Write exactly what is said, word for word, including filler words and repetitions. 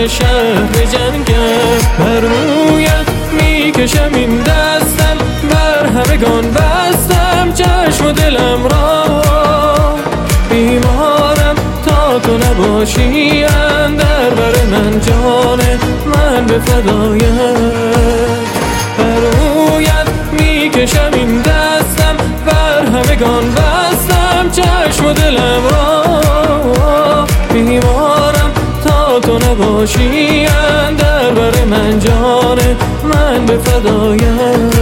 شهر جنگم. بر رویت میکشم این دستم، بر همگان بستم چشم و دلم را. بیمارم تا تو نباشی اندر بر من، جان من به فدایت. بر رویت میکشم این دستم، بر همگان بستم چشم و دلم را. بیمارم تا تو نباشی اندر بر من، جان من به فدایت.